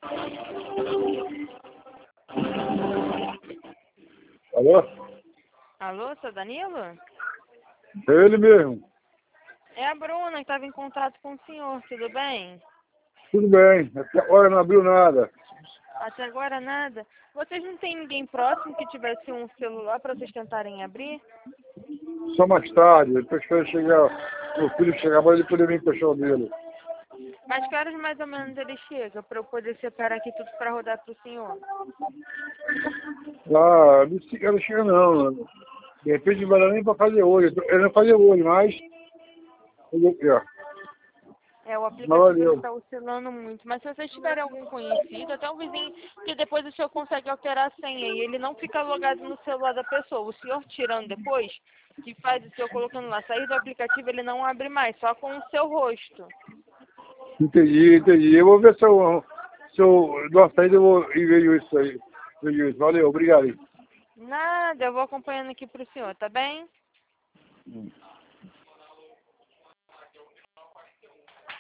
Alô? Alô, seu Danilo? É ele mesmo. É a Bruna que estava em contato com o senhor, tudo bem? Tudo bem. Até agora não abriu nada. Até agora nada. Vocês não têm ninguém próximo que tivesse um celular para vocês tentarem abrir? Só mais tarde. Eu tô esperando chegar, meu filho chegar, mas ele poder vir puxar o dele. Mas que horas mais ou menos ele chega para eu poder separar aqui tudo para rodar para o senhor? Ah, não chega não. De repente não vai dar nem pra fazer hoje. Ele não fazer hoje, mas... É, o Mas aplicativo valeu. está oscilando muito. Mas se vocês tiverem algum conhecido, até um vizinho, que depois o senhor consegue alterar a senha e ele não fica logado no celular da pessoa. O senhor tirando depois, que faz o senhor colocando lá, sair do aplicativo, ele não abre mais, só com o seu rosto. Entendi. Eu vou ver se eu dou a saída, eu vou e vejo isso aí. Vejo isso. Valeu, obrigado. Nada, eu vou acompanhando aqui pro senhor, tá bem?